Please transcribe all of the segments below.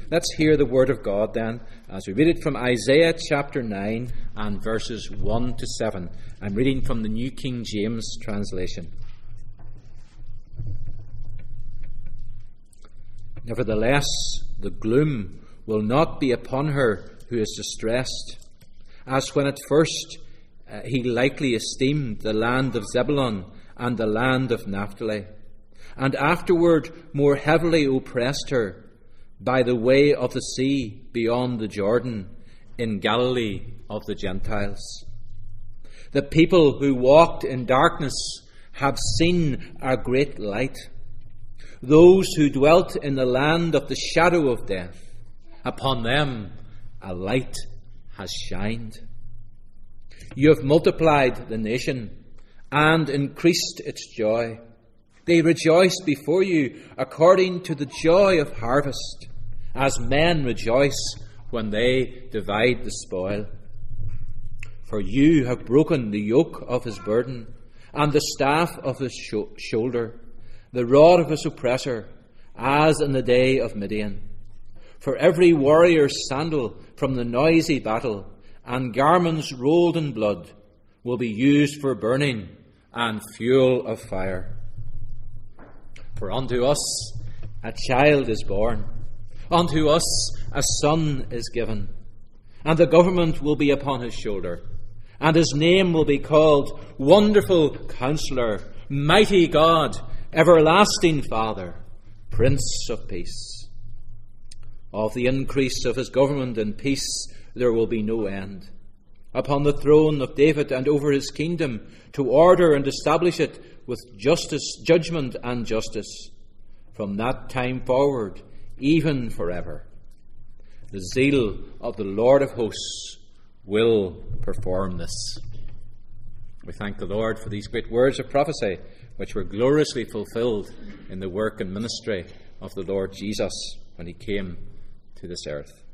Let's hear the word of God then, as we read it from Isaiah chapter 9 and verses 1 to 7. I'm reading from the New King James translation. Nevertheless, the gloom will not be upon her who is distressed, as when at first he lightly esteemed the land of Zebulun and the land of Naphtali, and afterward more heavily oppressed her by the way of the sea beyond the Jordan, in Galilee of the Gentiles. The people who walked in darkness have seen a great light. Those who dwelt in the land of the shadow of death, upon them a light has shined. You have multiplied the nation and increased its joy. They rejoiced before you according to the joy of harvest, as men rejoice when they divide the spoil. For you have broken the yoke of his burden and the staff of his shoulder, the rod of his oppressor, as in the day of Midian. For every warrior's sandal from the noisy battle and garments rolled in blood will be used for burning and fuel of fire. For unto us a child is born, unto us a son is given, and the government will be upon his shoulder, and his name will be called Wonderful Counselor, Mighty God, Everlasting Father, Prince of Peace. Of the increase of his government and peace there will be no end, upon the throne of David and over his kingdom, to order and establish it with justice, judgment and justice, from that time forward, even forever. The zeal of the Lord of hosts will perform this. We thank the Lord for these great words of prophecy, which were gloriously fulfilled in the work and ministry of the Lord Jesus when he came to this earth.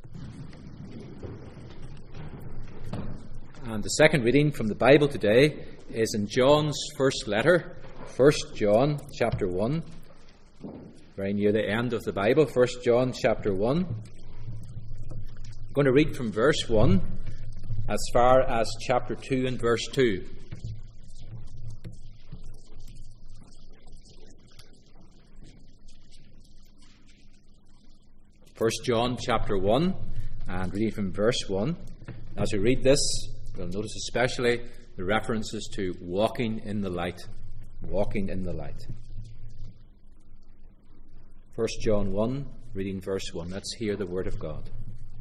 And the second reading from the Bible today is in John's first letter, 1 John chapter 1, very near the end of the Bible, 1 John chapter 1. I'm going to read from verse 1 as far as chapter 2 and verse 2. First John chapter 1, and reading from verse 1. As we read this, we'll notice especially the references to walking in the light. Walking in the light. 1 John 1, reading verse 1. Let's hear the word of God.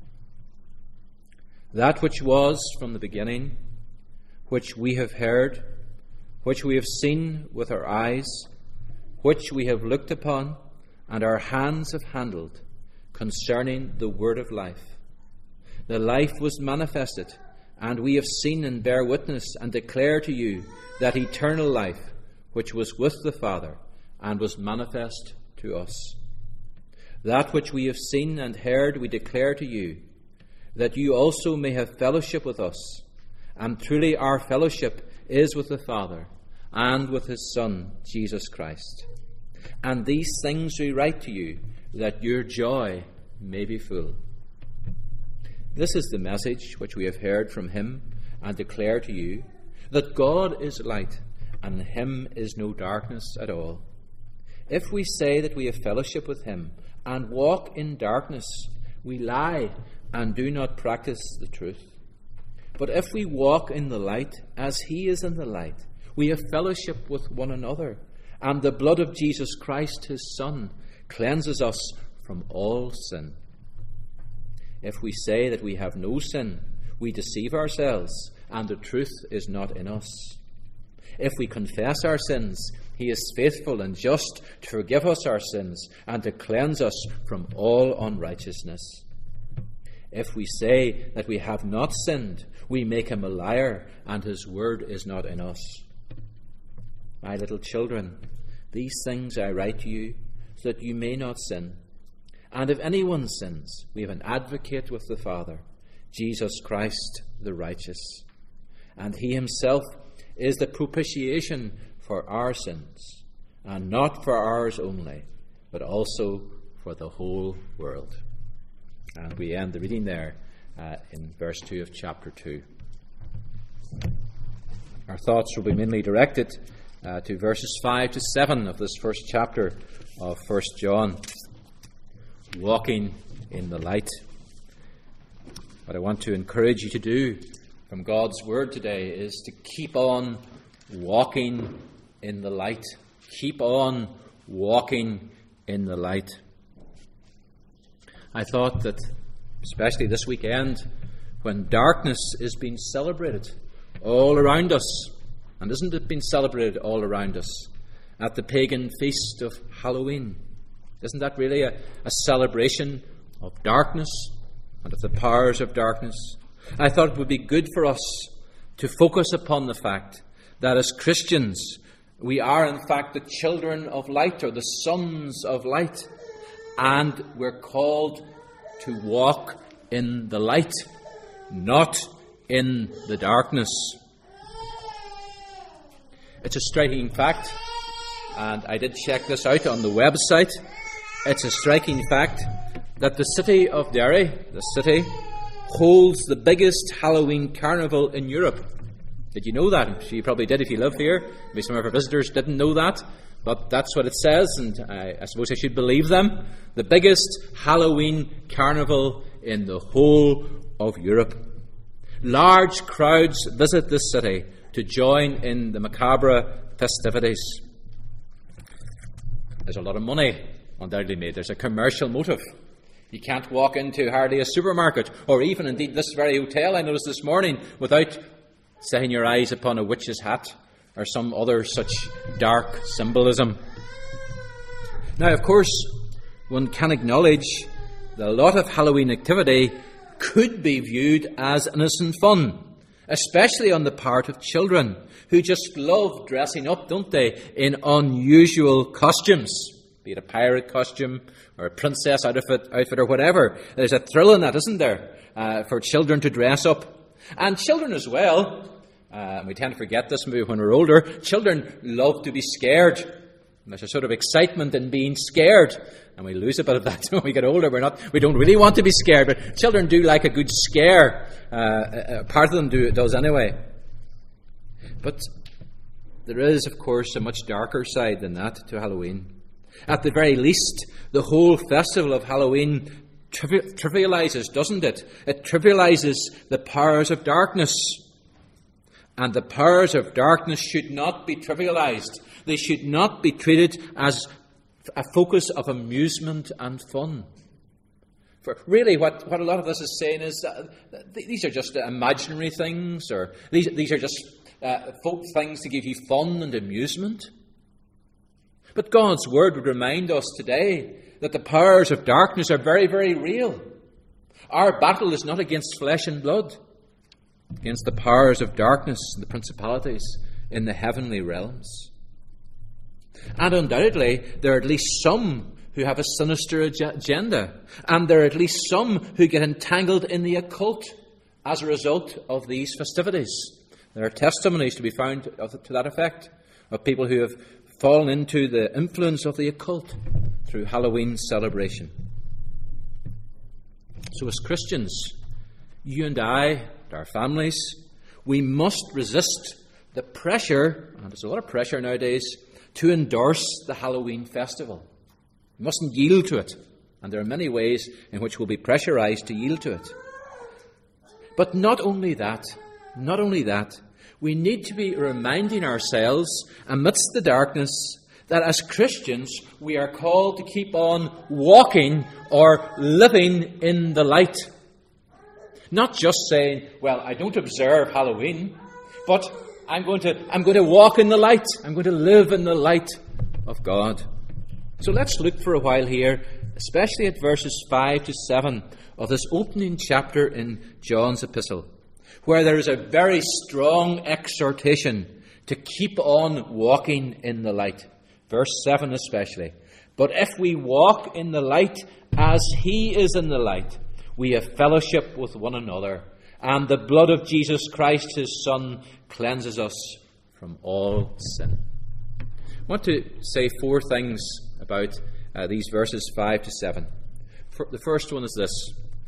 That which was from the beginning, which we have heard, which we have seen with our eyes, which we have looked upon, and our hands have handled, concerning the word of life. The life was manifested, and we have seen and bear witness and declare to you that eternal life, which was with the Father, and was manifest to us. That which we have seen and heard we declare to you, that you also may have fellowship with us. And truly our fellowship is with the Father, and with his Son, Jesus Christ. And these things we write to you, that your joy may be full. This is the message which we have heard from him and declare to you, that God is light, and in him is no darkness at all. If we say that we have fellowship with him and walk in darkness, we lie and do not practice the truth. But if we walk in the light, as he is in the light, we have fellowship with one another, and the blood of Jesus Christ, his Son, cleanses us from all sin. If we say that we have no sin, we deceive ourselves, and the truth is not in us. If we confess our sins, he is faithful and just to forgive us our sins and to cleanse us from all unrighteousness. If we say that we have not sinned, we make him a liar, and his word is not in us. My little children, these things I write to you, so that you may not sin. And if anyone sins, we have an advocate with the Father, Jesus Christ the righteous. And he himself is the propitiation for our sins, and not for ours only, but also for the whole world. And we end the reading there in verse 2 of chapter 2. Our thoughts will be mainly directed to verses 5 to 7 of this first chapter of 1 John, walking in the light. What I want to encourage you to do from God's Word today is to keep on walking in the light. Keep on walking in the light. I thought that, especially this weekend, when darkness is being celebrated all around us, and isn't it being celebrated all around us at the pagan feast of Halloween? Isn't that really a celebration of darkness and of the powers of darkness? I thought it would be good for us to focus upon the fact that as Christians, we are in fact the children of light, or the sons of light. And we're called to walk in the light, not in the darkness. It's a striking fact, and I did check this out on the website. It's a striking fact that the city of Derry, the city, holds the biggest Halloween carnival in Europe. Did you know that? You probably did if you live here. Maybe some of our visitors didn't know that. But that's what it says, and I suppose I should believe them. The biggest Halloween carnival in the whole of Europe. Large crowds visit this city to join in the macabre festivities. There's a lot of money undoubtedly made. There's a commercial motive. You can't walk into hardly a supermarket, or even indeed this very hotel I noticed this morning, without setting your eyes upon a witch's hat or some other such dark symbolism. Now, of course, one can acknowledge that a lot of Halloween activity could be viewed as innocent fun, especially on the part of children who just love dressing up, don't they, in unusual costumes, be it a pirate costume or a princess outfit or whatever. There's a thrill in that, isn't there, for children to dress up. And children as well. We tend to forget this maybe when we're older. Children love to be scared. There's a sort of excitement in being scared, and we lose a bit of that when we get older. We don't really want to be scared, but children do like a good scare. Part of them does anyway. But there is, of course, a much darker side than that to Halloween. At the very least, the whole festival of Halloween trivializes, doesn't it? It trivializes the powers of darkness. And the powers of darkness should not be trivialized. They should not be treated as a focus of amusement and fun. For really, what a lot of this is saying is these are just imaginary things, or these are just folk things to give you fun and amusement. But God's Word would remind us today that the powers of darkness are very, very real. Our battle is not against flesh and blood, against the powers of darkness and the principalities in the heavenly realms. And undoubtedly, there are at least some who have a sinister agenda, and there are at least some who get entangled in the occult as a result of these festivities. There are testimonies to be found to that effect, of people who have fallen into the influence of the occult through Halloween celebration. So as Christians, you and I, our families, we must resist the pressure, and there's a lot of pressure nowadays, to endorse the Halloween festival. We mustn't yield to it, and there are many ways in which we'll be pressurized to yield to it. But not only that, we need to be reminding ourselves amidst the darkness that as Christians we are called to keep on walking or living in the light. Not just saying, well, I don't observe Halloween, but I'm going to walk in the light. I'm going to live in the light of God. So let's look for a while here, especially at verses 5 to 7 of this opening chapter in John's epistle, where there is a very strong exhortation to keep on walking in the light. Verse 7 especially. But if we walk in the light as he is in the light, we have fellowship with one another, and the blood of Jesus Christ, his Son, cleanses us from all sin. I want to say four things about these verses 5 to 7. The first one is this.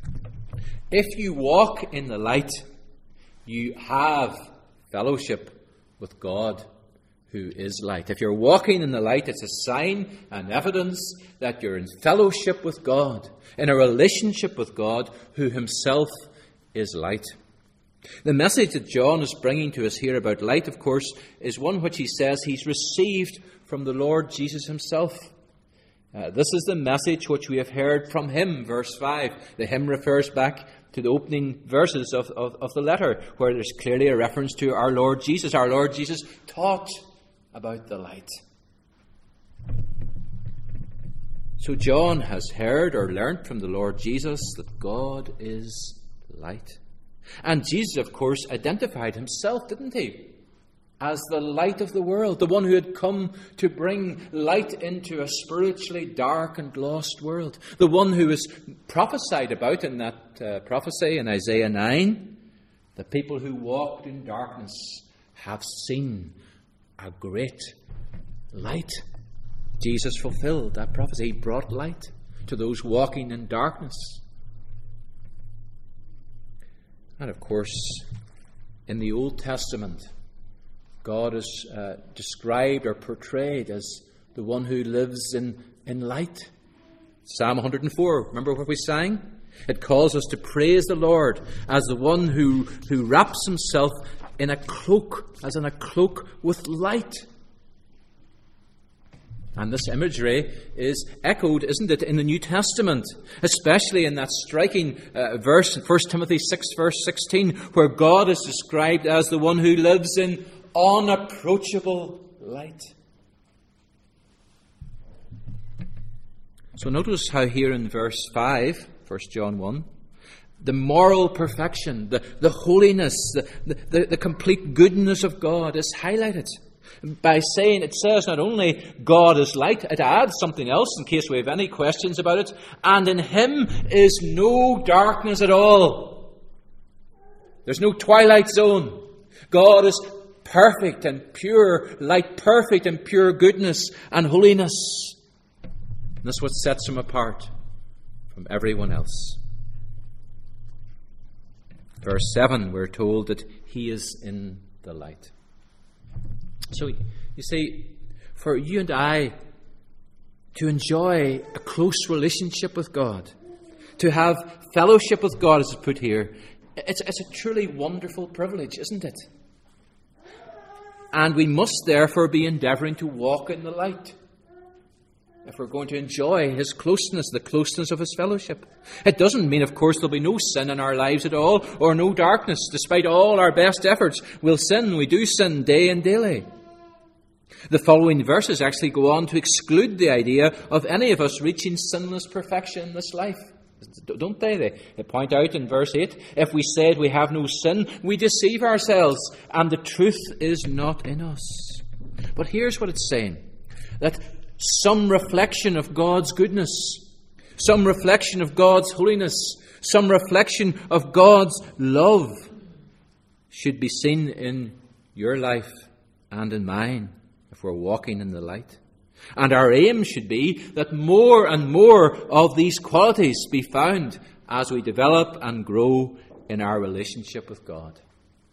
If you walk in the light, you have fellowship with God, who is light. If you're walking in the light, it's a sign and evidence that you're in fellowship with God, in a relationship with God, who himself is light. The message that John is bringing to us here about light, of course, is one which he says he's received from the Lord Jesus himself. This is the message which we have heard from him, verse 5. The hymn refers back to the opening verses of the letter, where there's clearly a reference to our Lord Jesus. Our Lord Jesus taught about the light. So John has heard or learnt from the Lord Jesus that God is light. And Jesus, of course, identified himself, didn't he, as the light of the world, the one who had come to bring light into a spiritually dark and lost world, the one who was prophesied about in that prophecy in Isaiah 9. The people who walked in darkness have seen a great light. Jesus fulfilled that prophecy. He brought light to those walking in darkness. And of course, in the Old Testament, God is described or portrayed as the one who lives in light. Psalm 104, remember what we sang? It calls us to praise the Lord as the one who wraps himself in a cloak, as in a cloak with light. And this imagery is echoed, isn't it, in the New Testament, especially in that striking verse in 1 Timothy 6, verse 16, where God is described as the one who lives in unapproachable light. So notice how here in verse 5, 1 John 1, the moral perfection, the holiness, the complete goodness of God is highlighted by saying, it says not only God is light, it adds something else in case we have any questions about it, and in him is no darkness at all. There's no twilight zone. God is perfect and pure light, perfect and pure goodness and holiness. And that's what sets him apart from everyone else. Verse 7, we're told that he is in the light. So, you see, for you and I to enjoy a close relationship with God, to have fellowship with God, as it's put here, it's a truly wonderful privilege, isn't it? And we must therefore be endeavouring to walk in the light if we're going to enjoy his closeness, the closeness of his fellowship. It doesn't mean, of course, there'll be no sin in our lives at all, or no darkness. Despite all our best efforts, we'll sin. We do sin day and daily. The following verses actually go on to exclude the idea of any of us reaching sinless perfection in this life. Don't they? They point out in verse 8, if we said we have no sin, we deceive ourselves, and the truth is not in us. But here's what it's saying, that some reflection of God's goodness, some reflection of God's holiness, some reflection of God's love should be seen in your life and in mine if we're walking in the light. And our aim should be that more and more of these qualities be found as we develop and grow in our relationship with God.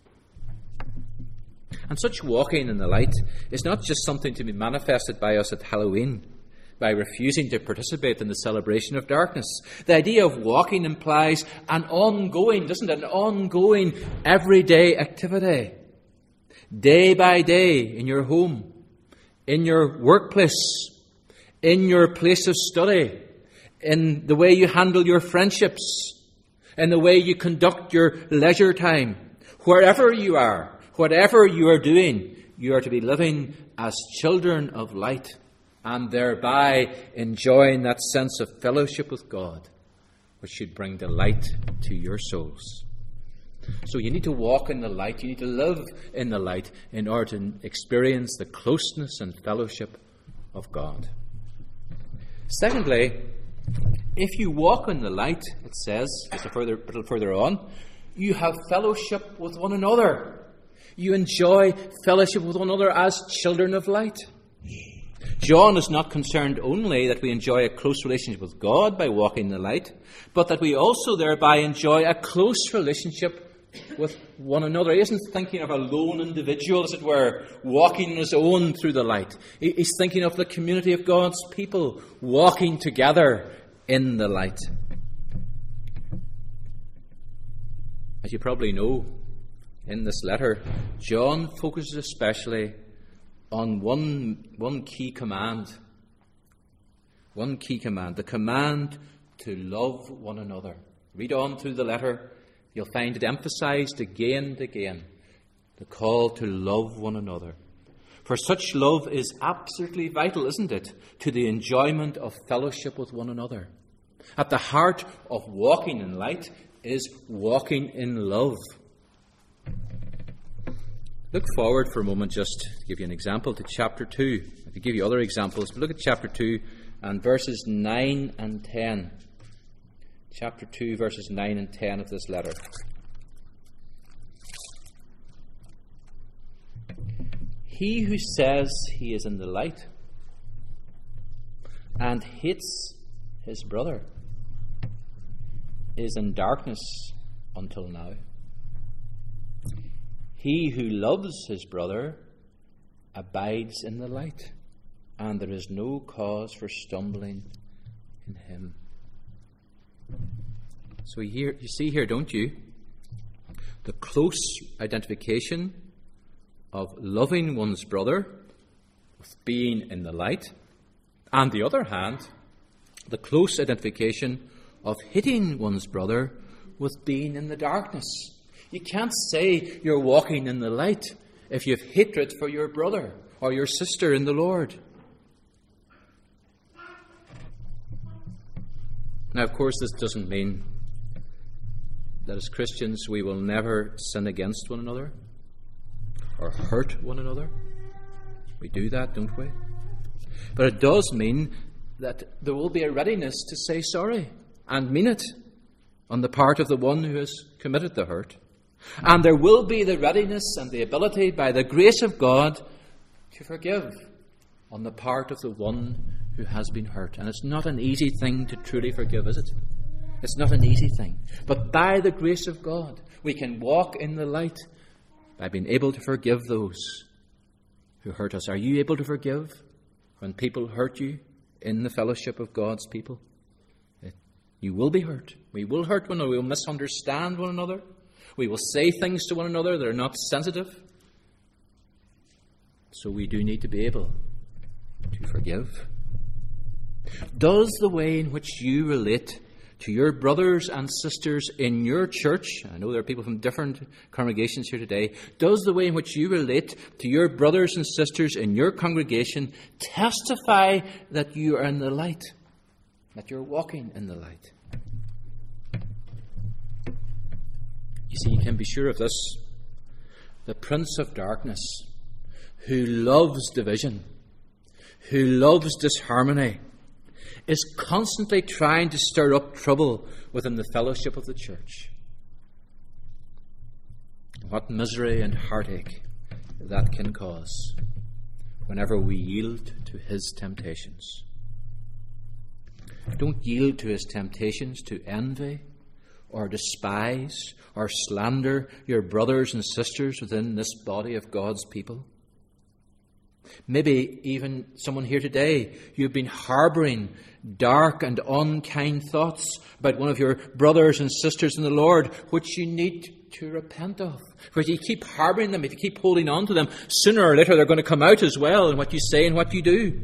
And such walking in the light is not just something to be manifested by us at Halloween, by refusing to participate in the celebration of darkness. The idea of walking implies an ongoing, doesn't it? An ongoing, everyday activity. Day by day in your home, in your workplace, in your place of study, in the way you handle your friendships, in the way you conduct your leisure time. Wherever you are, whatever you are doing, you are to be living as children of light and thereby enjoying that sense of fellowship with God, which should bring delight to your souls. So you need to walk in the light, you need to live in the light in order to experience the closeness and fellowship of God. Secondly, if you walk in the light, it says, just a little further on, you have fellowship with one another. You enjoy fellowship with one another as children of light. John is not concerned only that we enjoy a close relationship with God by walking in the light, but that we also thereby enjoy a close relationship with one another. He isn't thinking of a lone individual, as it were, walking on his own through the light. He's thinking of the community of God's people walking together in the light. As you probably know, in this letter, John focuses especially on one key command. One key command, the command to love one another. Read on through the letter, you'll find it emphasized again and again, the call to love one another. For such love is absolutely vital, isn't it, to the enjoyment of fellowship with one another. At the heart of walking in light is walking in love. Look forward for a moment, just to give you an example, to chapter 2. I could give you other examples, but look at chapter 2 and verses 9 and 10. Chapter 2, verses 9 and 10 of this letter. He who says he is in the light and hates his brother is in darkness until now. He who loves his brother abides in the light, and there is no cause for stumbling in him. So you see here, don't you, the close identification of loving one's brother with being in the light, and the other hand, the close identification of hating one's brother with being in the darkness. You can't say you're walking in the light if you have hatred for your brother or your sister in the Lord. Now, of course, this doesn't mean that as Christians we will never sin against one another or hurt one another. We do that, don't we? But it does mean that there will be a readiness to say sorry and mean it on the part of the one who has committed the hurt. And there will be the readiness and the ability, by the grace of God, to forgive on the part of the one who has been hurt. And it's not an easy thing to truly forgive, is it? It's not an easy thing. But by the grace of God, we can walk in the light by being able to forgive those who hurt us. Are you able to forgive when people hurt you in the fellowship of God's people? You will be hurt. We will hurt one another. We will misunderstand one another. We will say things to one another that are not sensitive. So we do need to be able to forgive. Does the way in which you relate to your brothers and sisters in your church, I know there are people from different congregations here today, does the way in which you relate to your brothers and sisters in your congregation testify that you are in the light, that you're walking in the light? You see, you can be sure of this. The Prince of Darkness, who loves division, who loves disharmony, is constantly trying to stir up trouble within the fellowship of the church. What misery and heartache that can cause whenever we yield to his temptations. Don't yield to his temptations to envy or despise or slander your brothers and sisters within this body of God's people. Maybe even someone here today, you've been harbouring dark and unkind thoughts about one of your brothers and sisters in the Lord, which you need to repent of. For if you keep harbouring them, if you keep holding on to them, sooner or later they're going to come out as well in what you say and what you do.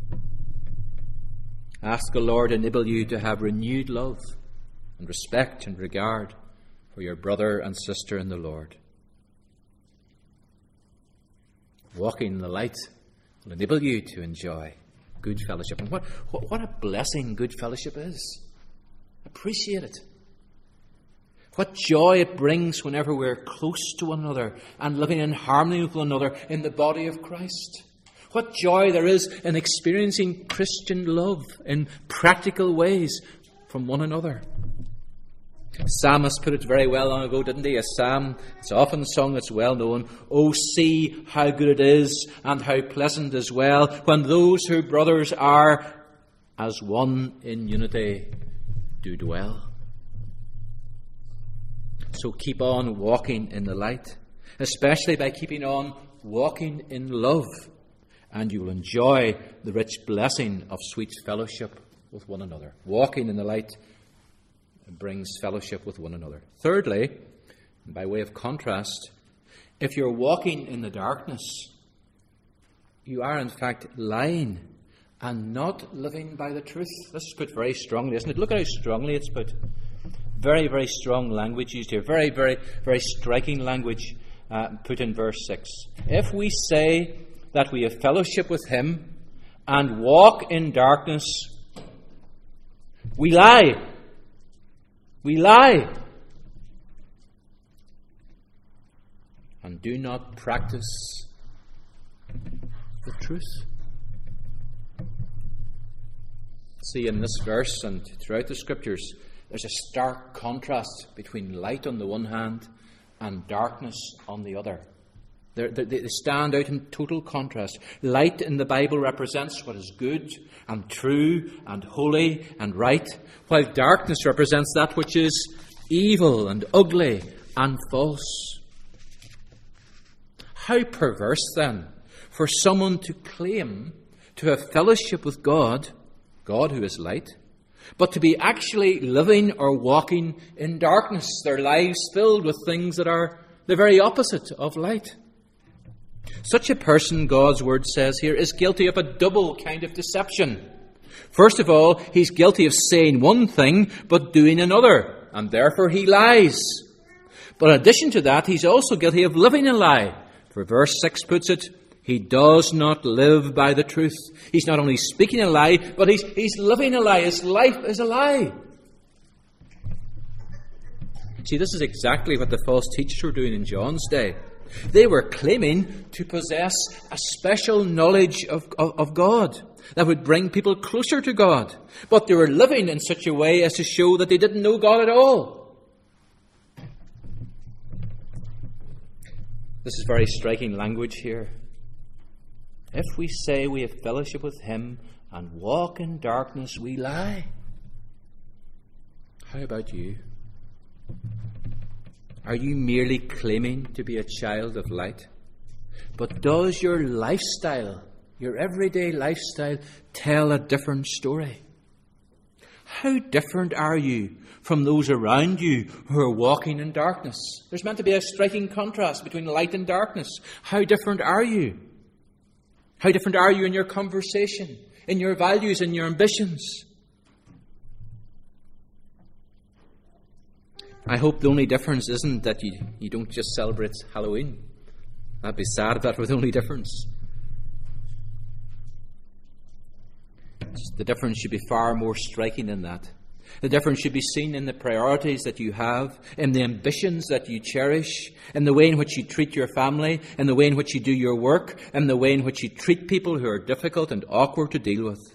Ask the Lord to enable you to have renewed love and respect and regard for your brother and sister in the Lord. Walking in the light will enable you to enjoy good fellowship. And what a blessing good fellowship is. Appreciate it. What joy it brings whenever we're close to one another and living in harmony with one another in the body of Christ. What joy there is in experiencing Christian love in practical ways from one another. Psalmist put it very well long ago, didn't he? A psalm, it's often sung, it's well known. Oh, see how good it is and how pleasant as well when those who brothers are as one in unity do dwell. So keep on walking in the light, especially by keeping on walking in love, and you will enjoy the rich blessing of sweet fellowship with one another. Walking in the light brings fellowship with one another. Thirdly, by way of contrast, if you're walking in the darkness, you are in fact lying and not living by the truth. This is put very strongly, isn't it? Look at how strongly it's put. Very, very strong language used here. Very, very, very striking language put in verse 6. If we say that we have fellowship with him and walk in darkness, we lie. We lie. And do not practice the truth. See, in this verse and throughout the Scriptures, there's a stark contrast between light on the one hand and darkness on the other. They stand out in total contrast. Light in the Bible represents what is good and true and holy and right, while darkness represents that which is evil and ugly and false. How perverse, then, for someone to claim to have fellowship with God, God who is light, but to be actually living or walking in darkness, their lives filled with things that are the very opposite of light. Such a person, God's word says here, is guilty of a double kind of deception. First of all, he's guilty of saying one thing but doing another, and therefore he lies. But in addition to that, he's also guilty of living a lie. For verse 6 puts it, he does not live by the truth. He's not only speaking a lie, but he's living a lie. His life is a lie. See, this is exactly what the false teachers were doing in John's day. They were claiming to possess a special knowledge of God that would bring people closer to God. But they were living in such a way as to show that they didn't know God at all. This is very striking language here. If we say we have fellowship with him and walk in darkness, we lie. How about you? Are you merely claiming to be a child of light? But does your lifestyle, your everyday lifestyle, tell a different story? How different are you from those around you who are walking in darkness? There's meant to be a striking contrast between light and darkness. How different are you? How different are you in your conversation, in your values, in your ambitions? I hope the only difference isn't that you don't just celebrate Halloween. That'd be sad if that were the only difference. The difference should be far more striking than that. The difference should be seen in the priorities that you have, in the ambitions that you cherish, in the way in which you treat your family, in the way in which you do your work, in the way in which you treat people who are difficult and awkward to deal with.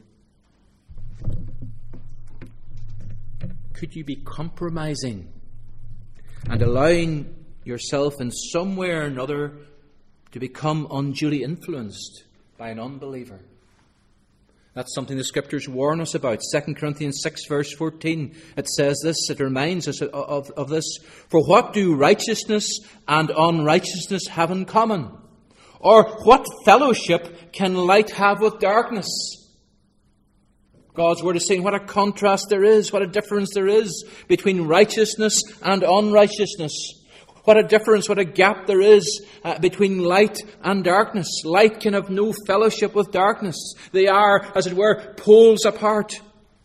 Could you be compromising and allowing yourself in some way or another to become unduly influenced by an unbeliever? That's something the Scriptures warn us about. 2 Corinthians 6 verse 14, it says this, it reminds us of this. For what do righteousness and unrighteousness have in common? Or what fellowship can light have with darkness? God's word is saying what a contrast there is, what a difference there is between righteousness and unrighteousness. What a difference, what a gap there is between light and darkness. Light can have no fellowship with darkness. They are, as it were, poles apart.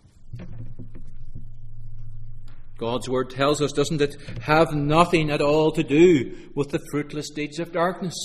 God's word tells us, doesn't it, have nothing at all to do with the fruitless deeds of darkness.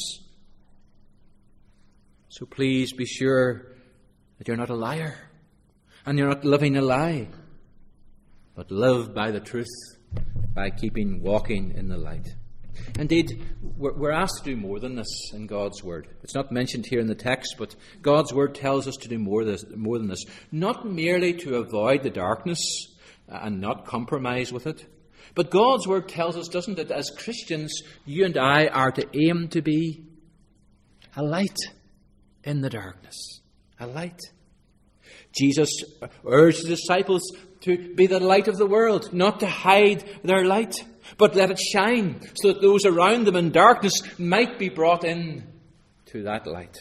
So please be sure that you're not a liar and you're not living a lie, but live by the truth, by walking in the light. Indeed, we're asked to do more than this in God's word. It's not mentioned here in the text, but God's word tells us to do more than this. Not merely to avoid the darkness and not compromise with it, But God's Word tells us, doesn't it, as Christians, you and I are to aim to be a light in the darkness. A light. Jesus urged the disciples to be the light of the world, not to hide their light, but let it shine, so that those around them in darkness might be brought in to that light.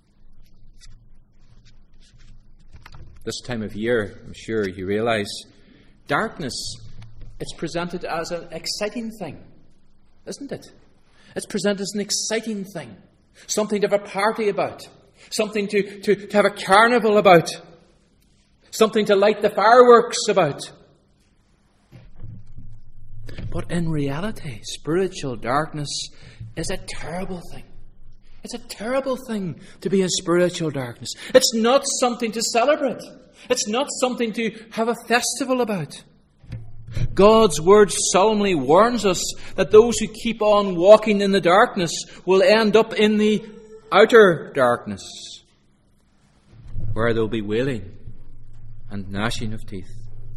This time of year, I'm sure you realize, darkness, it's presented as an exciting thing, isn't it? It's presented as an exciting thing, something to have a party about, something to have a carnival about, something to light the fireworks about. But in reality, spiritual darkness is a terrible thing. It's a terrible thing to be in spiritual darkness. It's not something to celebrate. It's not something to have a festival about. God's Word solemnly warns us that those who keep on walking in the darkness will end up in the outer darkness, where there will be wailing and gnashing of teeth.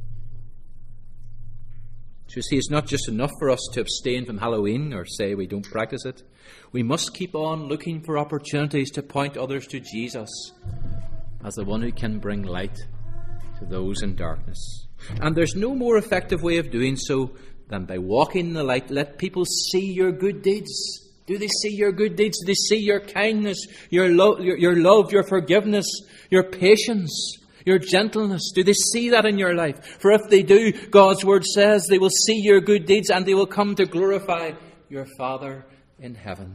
So you see, it's not just enough for us to abstain from Halloween or say we don't practice it. We must keep on looking for opportunities to point others to Jesus as the one who can bring light to those in darkness. And there's no more effective way of doing so than by walking in the light. Let people see your good deeds. Do they see your good deeds? Do they see your kindness, your love, your forgiveness, your patience, your gentleness? Do they see that in your life? For if they do, God's Word says they will see your good deeds and they will come to glorify your Father in heaven.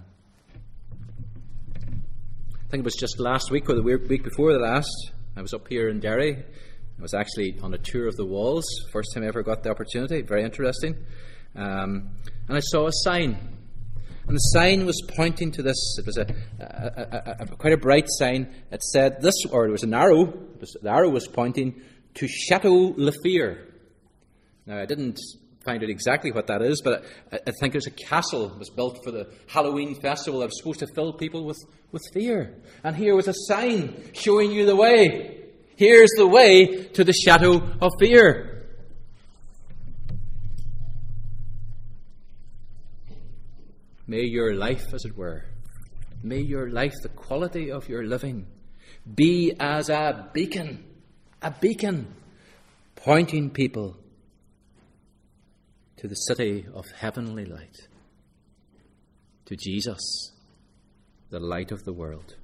I think it was just last week or the week before the last, I was up here in Derry. I was actually on a tour of the walls. First time I ever got the opportunity. Very interesting. And I saw a sign. And the sign was pointing to this. It was quite a bright sign. It said this, or it was an arrow. The arrow was pointing to Chateau Lefevre. Now, I didn't find out exactly what that is, but I think it was a castle that was built for the Halloween festival that was supposed to fill people with fear. And here was a sign showing you the way. Here's the way to the Chateau of Fear. May your life, as it were, may your life, the quality of your living, be as a beacon, pointing people to the city of heavenly light, to Jesus, the light of the world.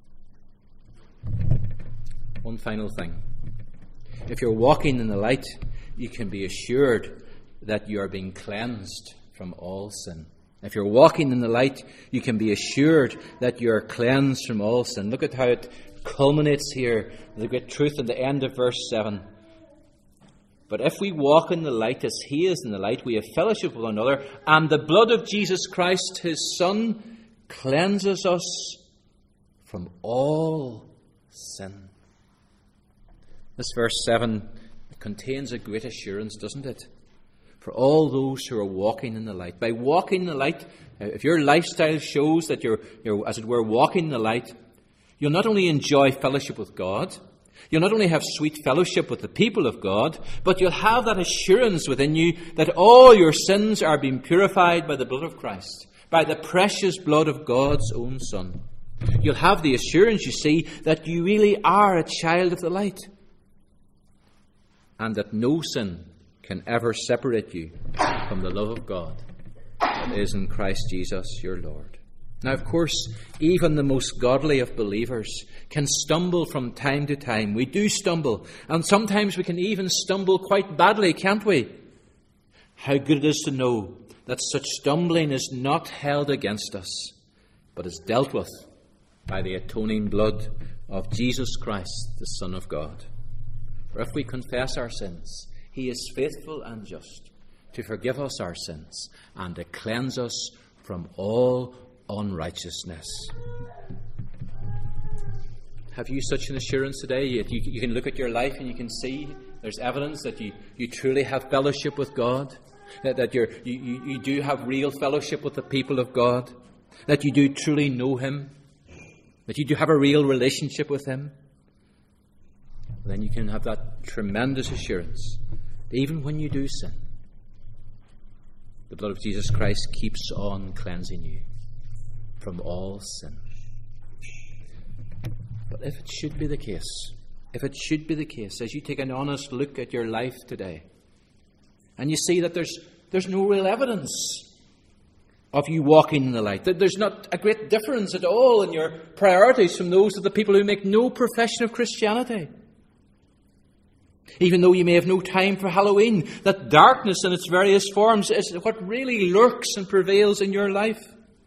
One final thing. If you're walking in the light, you can be assured that you are being cleansed from all sin. If you're walking in the light, you can be assured that you are cleansed from all sin. Look at how it culminates here, the great truth at the end of verse 7. But if we walk in the light as He is in the light, we have fellowship with one another, and the blood of Jesus Christ, His Son, cleanses us from all sin. This verse 7 contains a great assurance, doesn't it? For all those who are walking in the light. By walking in the light, if your lifestyle shows that you're, as it were, walking in the light, you'll not only enjoy fellowship with God, you'll not only have sweet fellowship with the people of God, but you'll have that assurance within you that all your sins are being purified by the blood of Christ, by the precious blood of God's own Son. You'll have the assurance, you see, that you really are a child of the light, and that no sin can ever separate you from the love of God that is in Christ Jesus your Lord. Now, of course, even the most godly of believers can stumble from time to time. We do stumble, and sometimes we can even stumble quite badly, can't we? How good it is to know that such stumbling is not held against us, but is dealt with by the atoning blood of Jesus Christ, the Son of God. For if we confess our sins, He is faithful and just to forgive us our sins and to cleanse us from all unrighteousness. Have you such an assurance today? You can look at your life and you can see there's evidence that you truly have fellowship with God, that you do have real fellowship with the people of God, that you do truly know Him, that you do have a real relationship with Him. Then you can have that tremendous assurance that even when you do sin, the blood of Jesus Christ keeps on cleansing you from all sin. But if it should be the case, as you take an honest look at your life today, and you see that there's no real evidence of you walking in the light, that there's not a great difference at all in your priorities from those of the people who make no profession of Christianity, even though you may have no time for Halloween, that darkness in its various forms is what really lurks and prevails in your life,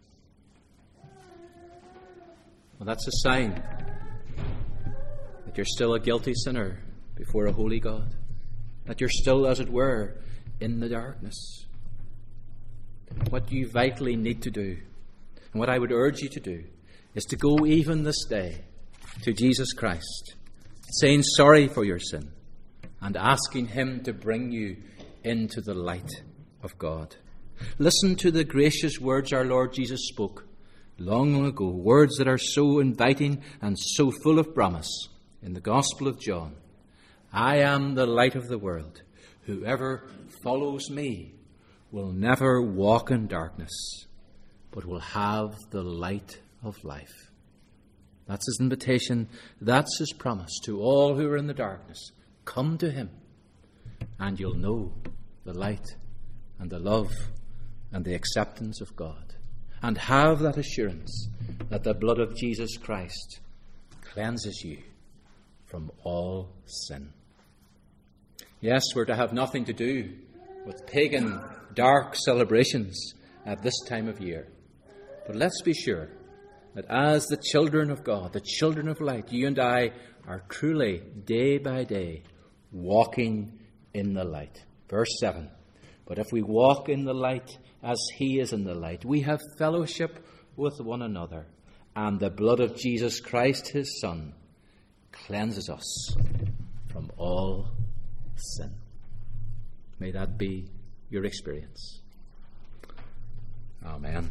well, that's a sign that you're still a guilty sinner before a holy God, that you're still, as it were, in the darkness. What you vitally need to do, and what I would urge you to do, is to go even this day to Jesus Christ, saying sorry for your sin, and asking Him to bring you into the light of God. Listen to the gracious words our Lord Jesus spoke long, long ago, words that are so inviting and so full of promise in the Gospel of John. I am the light of the world. Whoever follows me will never walk in darkness, but will have the light of life. That's His invitation. That's His promise to all who are in the darkness. Come to Him, and you'll know the light and the love and the acceptance of God, and have that assurance that the blood of Jesus Christ cleanses you from all sin. Yes, we're to have nothing to do with pagan, dark celebrations at this time of year. But let's be sure that as the children of God, the children of light, you and I are truly, day by day, walking in the light. Verse 7, but if we walk in the light as He is in the light, we have fellowship with one another, and the blood of Jesus Christ, His Son, cleanses us from all sin. May that be your experience. Amen.